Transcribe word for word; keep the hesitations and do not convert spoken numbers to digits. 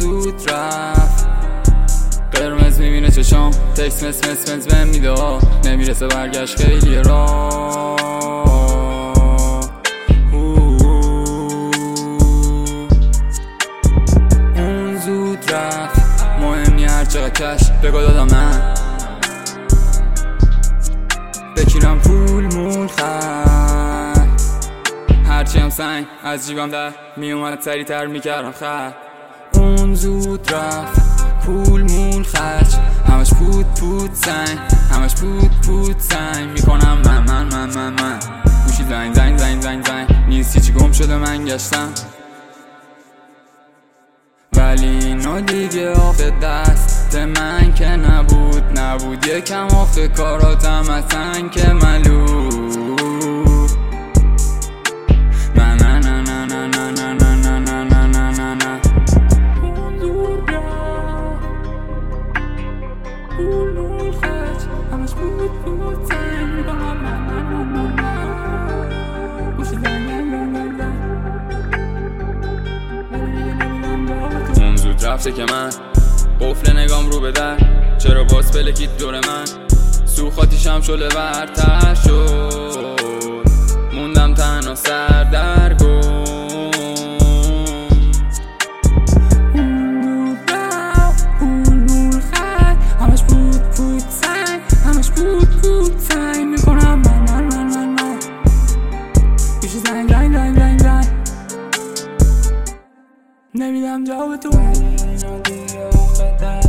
زود رفت. قرمز میبینه چشام، تکس مس مس مس بهم میده، نمیرسه برگشت خیلی راه. اون زود رفت، مهم نی هر چقدر کش بگو دادم من بگیرم پول مول خر. هرچی هم سنگ از جیبم در میومد سریع تر میکردم خر. اون زود رفت، پول مول خرج، همش پود پود سنگ، همش پود پود سنگ میکنم من من من من من گوشی زنگ زنگ زنگ زنگ زنگ نیست هیچی گم شده من گشتم، ولی اینو دیگه آخه دست من که نبود نبود یکم آخه کاراتم اصلا که ملو. نه نه نه نه نه نه نه نه نه نه نه نه نه اون زود رفته که من قفل نگام رو به در، چرا باز پلکید دور من سوخاتیشم شله برتر شد، موندم تنها سردرگم. همش بود بود سنگ، همش بود بود سنگ میکنم من من من من من گوشی زنگ زنگ زنگ زنگ زنگ نمیدم جواب تو.